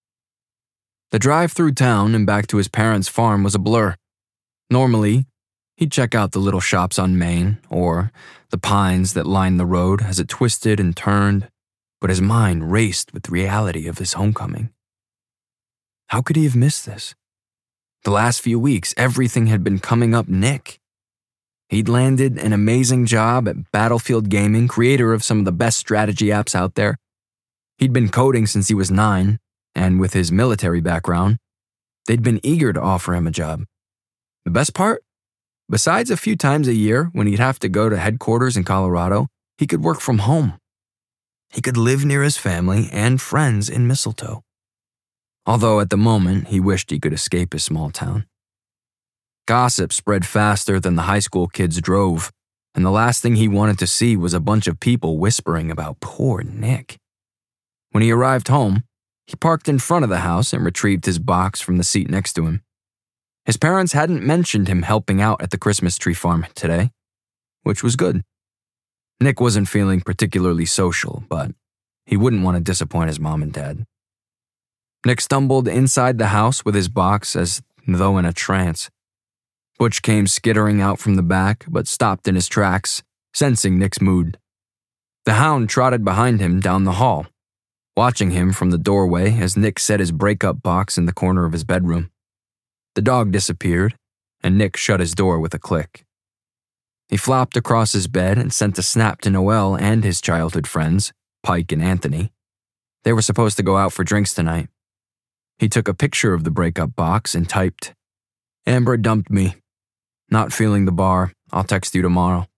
The drive through town and back to his parents' farm was a blur. Normally, he'd check out the little shops on Main or the pines that lined the road as it twisted and turned, but his mind raced with the reality of his homecoming. How could he have missed this? The last few weeks, everything had been coming up Nick. He'd landed an amazing job at Battlefield Gaming, creator of some of the best strategy apps out there. He'd been coding since he was 9, and with his military background, they'd been eager to offer him a job. The best part? Besides a few times a year when he'd have to go to headquarters in Colorado, he could work from home. He could live near his family and friends in Mistletoe. Although at the moment, he wished he could escape his small town. Gossip spread faster than the high school kids drove, and the last thing he wanted to see was a bunch of people whispering about poor Nick. When he arrived home, he parked in front of the house and retrieved his box from the seat next to him. His parents hadn't mentioned him helping out at the Christmas tree farm today, which was good. Nick wasn't feeling particularly social, but he wouldn't want to disappoint his mom and dad. Nick stumbled inside the house with his box as though in a trance. Butch came skittering out from the back, but stopped in his tracks, sensing Nick's mood. The hound trotted behind him down the hall, watching him from the doorway as Nick set his breakup box in the corner of his bedroom. The dog disappeared, and Nick shut his door with a click. He flopped across his bed and sent a snap to Noel and his childhood friends, Pike and Anthony. They were supposed to go out for drinks tonight. He took a picture of the breakup box and typed, "Amber dumped me. Not feeling the bar. I'll text you tomorrow."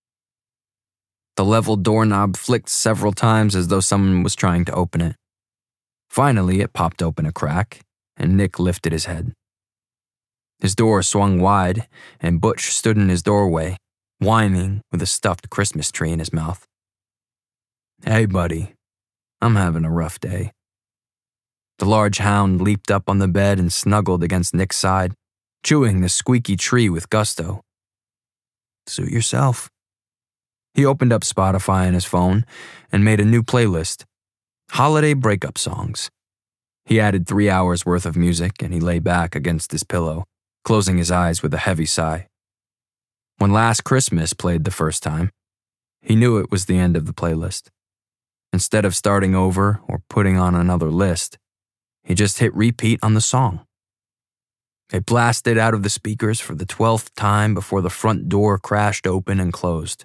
The level doorknob flicked several times as though someone was trying to open it. Finally, it popped open a crack, and Nick lifted his head. His door swung wide, and Butch stood in his doorway, whining with a stuffed Christmas tree in his mouth. "Hey, buddy. I'm having a rough day." The large hound leaped up on the bed and snuggled against Nick's side, chewing the squeaky tree with gusto. "Suit yourself." He opened up Spotify on his phone and made a new playlist, holiday breakup songs. He added 3 hours worth of music and he lay back against his pillow, closing his eyes with a heavy sigh. When Last Christmas played the first time, he knew it was the end of the playlist. Instead of starting over or putting on another list, he just hit repeat on the song. It blasted out of the speakers for the 12th time before the front door crashed open and closed.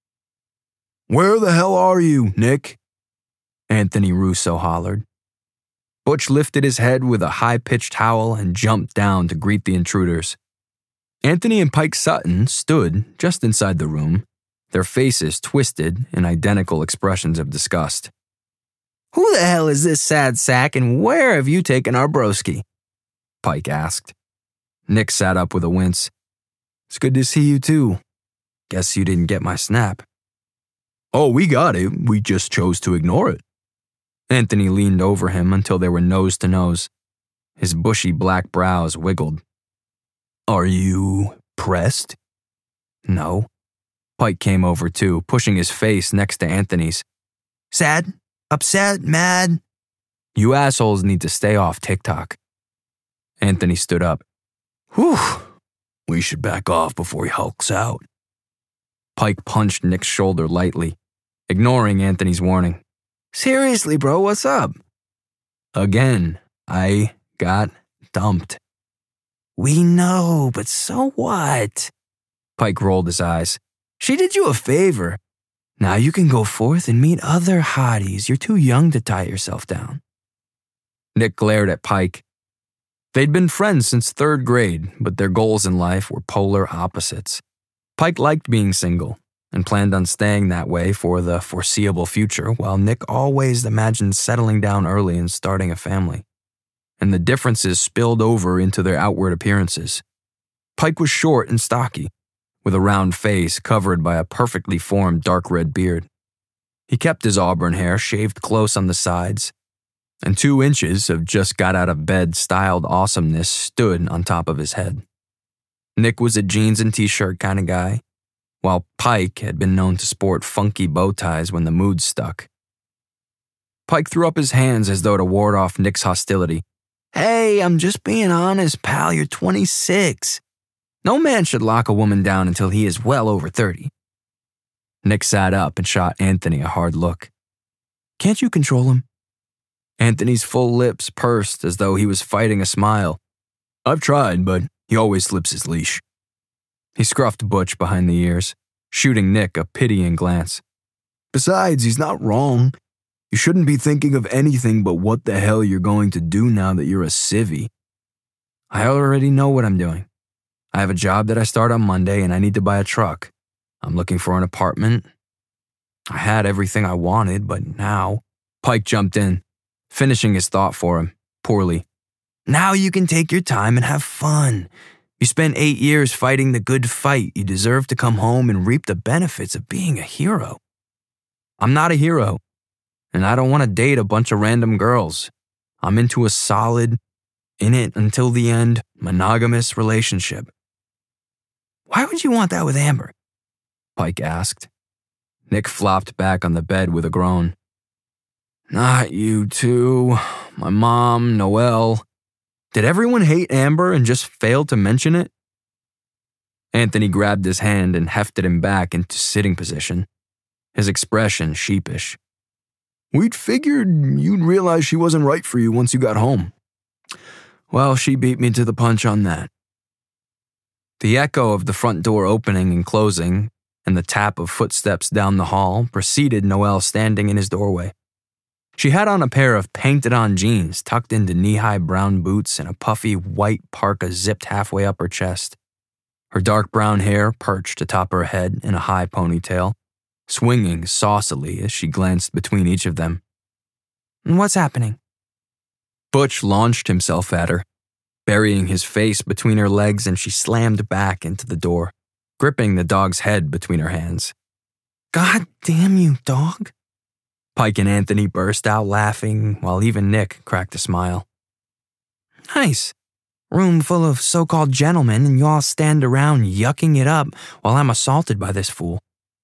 "Where the hell are you, Nick?" Anthony Russo hollered. Butch lifted his head with a high-pitched howl and jumped down to greet the intruders. Anthony and Pike Sutton stood just inside the room, their faces twisted in identical expressions of disgust. "Who the hell is this sad sack and where have you taken our broski?" Pike asked. Nick sat up with a wince. "It's good to see you too. Guess you didn't get my snap." "Oh, we got it. We just chose to ignore it." Anthony leaned over him until they were nose to nose. His bushy black brows wiggled. "Are you pressed?" "No." Pike came over too, pushing his face next to Anthony's. "Sad? Upset? Mad?" "You assholes need to stay off TikTok." Anthony stood up. "Whew. We should back off before he hulks out." Pike punched Nick's shoulder lightly, ignoring Anthony's warning. "Seriously, bro, what's up?" "Again, I got dumped." "We know, but so what?" Pike rolled his eyes. "She did you a favor. Now you can go forth and meet other hotties. You're too young to tie yourself down." Nick glared at Pike. They'd been friends since 3rd grade, but their goals in life were polar opposites. Pike liked being single and planned on staying that way for the foreseeable future, while Nick always imagined settling down early and starting a family. And the differences spilled over into their outward appearances. Pike was short and stocky, with a round face covered by a perfectly formed dark red beard. He kept his auburn hair shaved close on the sides, and 2 inches of just got out of bed styled awesomeness stood on top of his head. Nick was a jeans and t-shirt kind of guy, while Pike had been known to sport funky bow ties when the mood stuck. Pike threw up his hands as though to ward off Nick's hostility. "Hey, I'm just being honest, pal. You're 26. No man should lock a woman down until he is well over 30. Nick sat up and shot Anthony a hard look. "Can't you control him?" Anthony's full lips pursed as though he was fighting a smile. "I've tried, but he always slips his leash." He scruffed Butch behind the ears, shooting Nick a pitying glance. "Besides, he's not wrong. You shouldn't be thinking of anything but what the hell you're going to do now that you're a civvy." "I already know what I'm doing. I have a job that I start on Monday and I need to buy a truck. I'm looking for an apartment. I had everything I wanted, but now..." Pike jumped in, finishing his thought for him, poorly. "Now you can take your time and have fun. You spent 8 years fighting the good fight. You deserve to come home and reap the benefits of being a hero." "I'm not a hero, and I don't want to date a bunch of random girls. I'm into a solid, in it until the end, monogamous relationship." "Why would you want that with Amber?" Pike asked. Nick flopped back on the bed with a groan. "Not you two. My mom, Noel. Did everyone hate Amber and just fail to mention it?" Anthony grabbed his hand and hefted him back into sitting position, his expression sheepish. "We'd figured you'd realize she wasn't right for you once you got home." "Well, she beat me to the punch on that." The echo of the front door opening and closing and the tap of footsteps down the hall preceded Noelle standing in his doorway. She had on a pair of painted-on jeans tucked into knee-high brown boots and a puffy white parka zipped halfway up her chest. Her dark brown hair perched atop her head in a high ponytail, swinging saucily as she glanced between each of them. "What's happening?" Butch launched himself at her, burying his face between her legs, and she slammed back into the door, gripping the dog's head between her hands. "God damn you, dog." Pike and Anthony burst out laughing, while even Nick cracked a smile. "Nice. Room full of so-called gentlemen, and you all stand around yucking it up while I'm assaulted by this fool."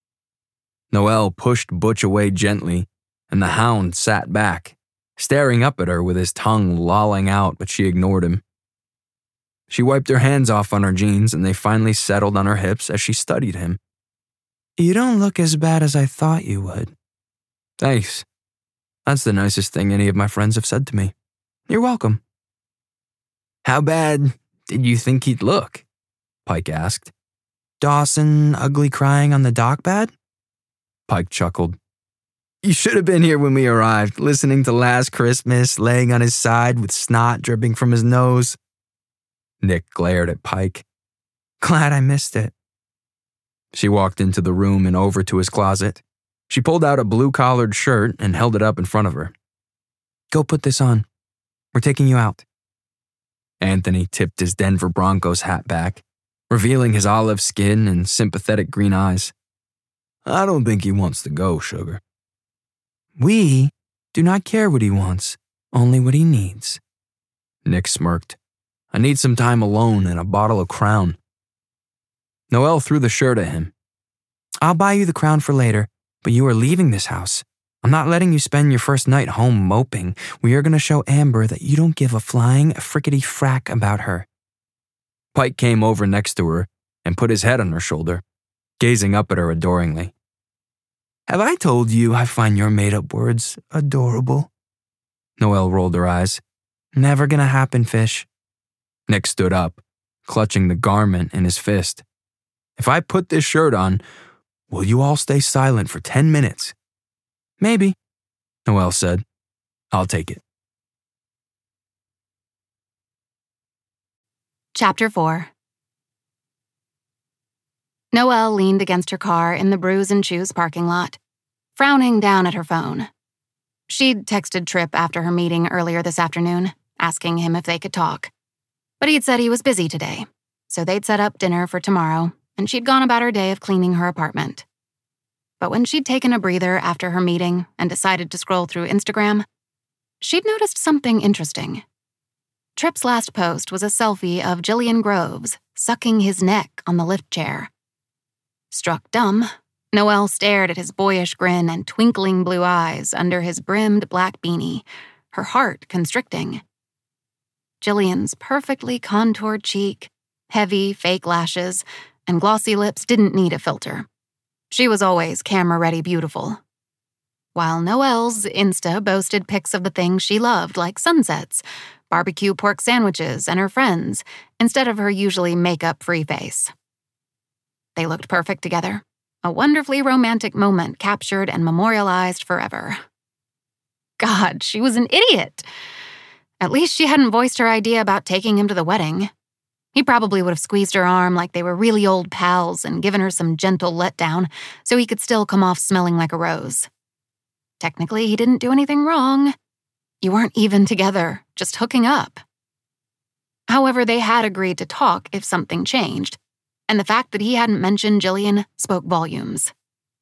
Noelle pushed Butch away gently, and the hound sat back, staring up at her with his tongue lolling out, but she ignored him. She wiped her hands off on her jeans, and they finally settled on her hips as she studied him. "You don't look as bad as I thought you would." "Thanks. That's the nicest thing any of my friends have said to me." "You're welcome." "How bad did you think he'd look?" Pike asked. "Dawson ugly crying on the dock bad?" Pike chuckled. "You should have been here when we arrived, listening to Last Christmas, laying on his side with snot dripping from his nose." Nick glared at Pike. "Glad I missed it." She walked into the room and over to his closet. She pulled out a blue-collared shirt and held it up in front of her. "Go put this on. We're taking you out." Anthony tipped his Denver Broncos hat back, revealing his olive skin and sympathetic green eyes. "I don't think he wants to go, sugar." "We do not care what he wants, only what he needs." Nick smirked. "I need some time alone and a bottle of Crown." Noelle threw the shirt at him. "I'll buy you the Crown for later, but you are leaving this house. I'm not letting you spend your first night home moping. We are going to show Amber that you don't give a flying frickety frack about her." Pike came over next to her and put his head on her shoulder, gazing up at her adoringly. "Have I told you I find your made-up words adorable?" Noelle rolled her eyes. "Never gonna happen, fish." Nick stood up, clutching the garment in his fist. "If I put this shirt on, will you all stay silent for 10 minutes? "Maybe," Noelle said. "I'll take it." Chapter 4. Noelle leaned against her car in the Brews and Chews parking lot, frowning down at her phone. She'd texted Tripp after her meeting earlier this afternoon, asking him if they could talk. But he'd said he was busy today, so they'd set up dinner for tomorrow, and she'd gone about her day of cleaning her apartment. But when she'd taken a breather after her meeting and decided to scroll through Instagram, she'd noticed something interesting. Tripp's last post was a selfie of Jillian Groves sucking his neck on the lift chair. Struck dumb, Noelle stared at his boyish grin and twinkling blue eyes under his brimmed black beanie, her heart constricting. Jillian's perfectly contoured cheek, heavy fake lashes, and glossy lips didn't need a filter. She was always camera-ready beautiful. While Noelle's Insta boasted pics of the things she loved, like sunsets, barbecue pork sandwiches, and her friends, instead of her usually makeup-free face. They looked perfect together, a wonderfully romantic moment captured and memorialized forever. God, she was an idiot. At least she hadn't voiced her idea about taking him to the wedding. He probably would have squeezed her arm like they were really old pals and given her some gentle letdown so he could still come off smelling like a rose. Technically, he didn't do anything wrong. You weren't even together, just hooking up. However, they had agreed to talk if something changed, and the fact that he hadn't mentioned Jillian spoke volumes.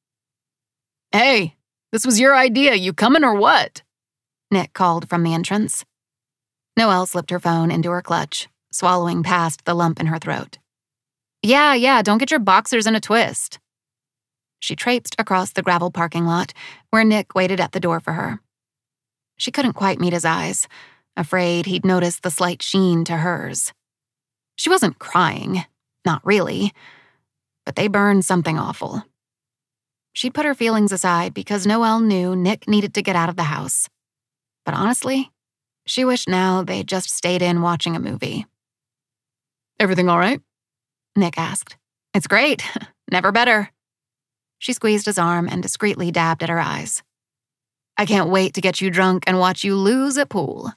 "Hey, this was your idea. You coming or what?" Nick called from the entrance. Noelle slipped her phone into her clutch, swallowing past the lump in her throat. Yeah, don't get your boxers in a twist." She traipsed across the gravel parking lot, where Nick waited at the door for her. She couldn't quite meet his eyes, afraid he'd noticed the slight sheen to hers. She wasn't crying, not really, but they burned something awful. She'd put her feelings aside because Noelle knew Nick needed to get out of the house. But honestly, she wished now they'd just stayed in watching a movie. "Everything all right?" Nick asked. "It's great. Never better." She squeezed his arm and discreetly dabbed at her eyes. I can't wait to get you drunk and watch you lose at pool.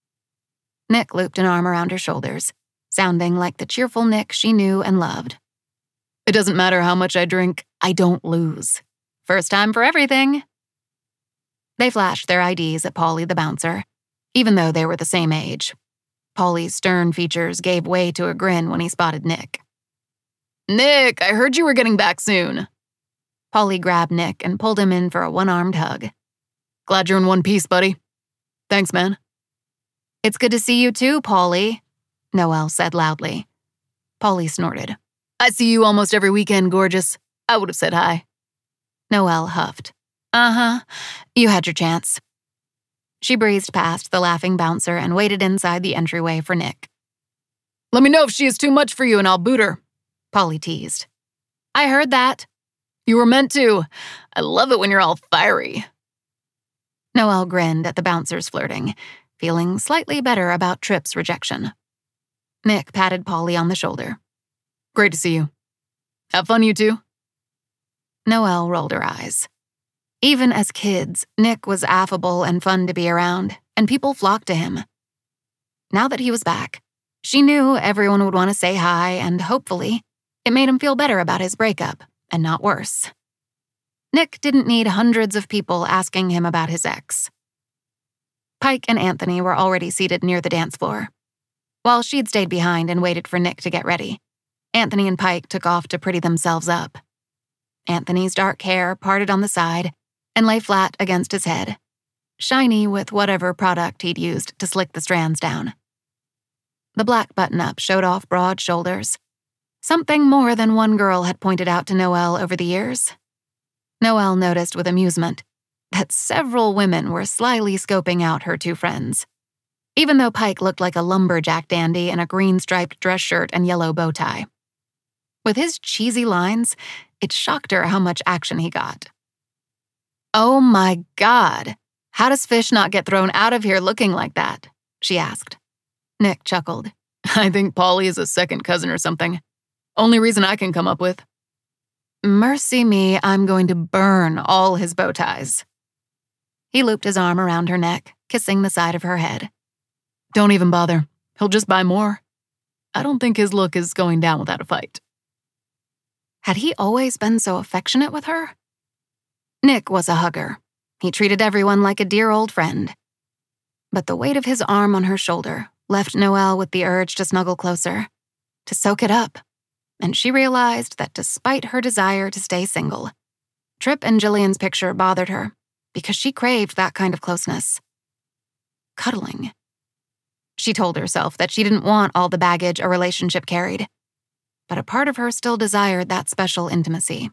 Nick looped an arm around her shoulders, sounding like the cheerful Nick she knew and loved. It doesn't matter how much I drink, I don't lose. First time for everything. They flashed their IDs at Polly the bouncer, even though they were the same age. Polly's stern features gave way to a grin when he spotted Nick. Nick, I heard you were getting back soon. Polly grabbed Nick and pulled him in for a one-armed hug. Glad you're in one piece, buddy. Thanks, man. It's good to see you too, Polly, Noelle said loudly. Polly snorted. I see you almost every weekend, gorgeous. I would have said hi. Noelle huffed. Uh-huh. You had your chance. She breezed past the laughing bouncer and waited inside the entryway for Nick. Let me know if she is too much for you and I'll boot her, Polly teased. I heard that. You were meant to. I love it when you're all fiery. Noelle grinned at the bouncer's flirting, feeling slightly better about Tripp's rejection. Nick patted Polly on the shoulder. Great to see you. Have fun, you two. Noelle rolled her eyes. Even as kids, Nick was affable and fun to be around, and people flocked to him. Now that he was back, she knew everyone would want to say hi, and hopefully, it made him feel better about his breakup, and not worse. Nick didn't need hundreds of people asking him about his ex. Pike and Anthony were already seated near the dance floor. While she'd stayed behind and waited for Nick to get ready, Anthony and Pike took off to pretty themselves up. Anthony's dark hair parted on the side and lay flat against his head, shiny with whatever product he'd used to slick the strands down. The black button-up showed off broad shoulders, something more than one girl had pointed out to Noelle over the years. Noelle noticed with amusement that several women were slyly scoping out her two friends, even though Pike looked like a lumberjack dandy in a green-striped dress shirt and yellow bow tie. With his cheesy lines, it shocked her how much action he got. Oh my God, how does Fish not get thrown out of here looking like that? She asked. Nick chuckled. I think Polly is a second cousin or something. Only reason I can come up with. Mercy me, I'm going to burn all his bow ties. He looped his arm around her neck, kissing the side of her head. Don't even bother. He'll just buy more. I don't think his look is going down without a fight. Had he always been so affectionate with her? Nick was a hugger. He treated everyone like a dear old friend. But the weight of his arm on her shoulder left Noelle with the urge to snuggle closer, to soak it up, and she realized that despite her desire to stay single, Tripp and Jillian's picture bothered her because she craved that kind of closeness. Cuddling. She told herself that she didn't want all the baggage a relationship carried, but a part of her still desired that special intimacy.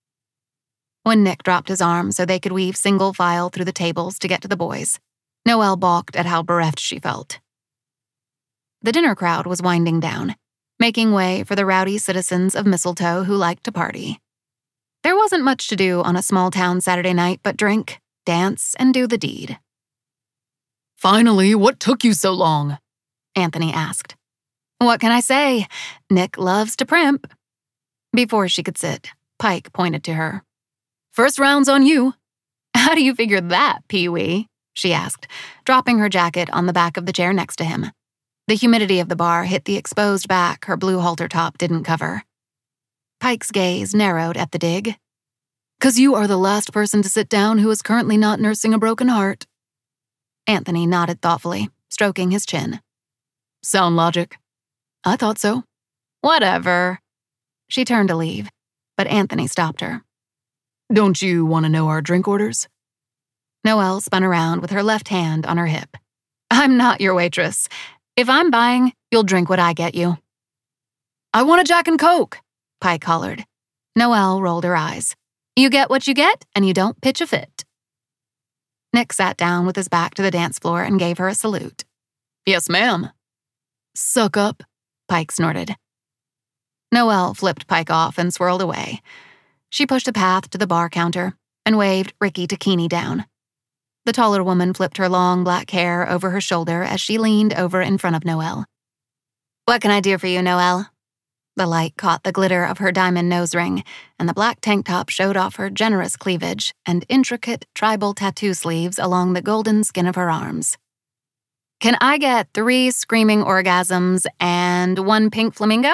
When Nick dropped his arm so they could weave single file through the tables to get to the boys, Noelle balked at how bereft she felt. The dinner crowd was winding down, making way for the rowdy citizens of Mistletoe who liked to party. There wasn't much to do on a small-town Saturday night but drink, dance, and do the deed. Finally, what took you so long? Anthony asked. What can I say? Nick loves to primp. Before she could sit, Pike pointed to her. First round's on you. How do you figure that, Pee-wee? She asked, dropping her jacket on the back of the chair next to him. The humidity of the bar hit the exposed back her blue halter top didn't cover. Pike's gaze narrowed at the dig. 'Cause you are the last person to sit down who is currently not nursing a broken heart. Anthony nodded thoughtfully, stroking his chin. Sound logic. I thought so. Whatever. She turned to leave, but Anthony stopped her. Don't you want to know our drink orders? Noelle spun around with her left hand on her hip. I'm not your waitress. If I'm buying, you'll drink what I get you. I want a Jack and Coke, Pike hollered. Noelle rolled her eyes. You get what you get, and you don't pitch a fit. Nick sat down with his back to the dance floor and gave her a salute. Yes, ma'am. Suck up, Pike snorted. Noelle flipped Pike off and swirled away. She pushed a path to the bar counter and waved Ricky Takini down. The taller woman flipped her long black hair over her shoulder as she leaned over in front of Noelle. What can I do for you, Noelle? The light caught the glitter of her diamond nose ring, and the black tank top showed off her generous cleavage and intricate tribal tattoo sleeves along the golden skin of her arms. Can I get 3 screaming orgasms and 1 pink flamingo?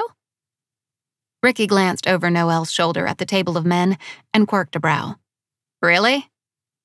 Ricky glanced over Noelle's shoulder at the table of men and quirked a brow. Really?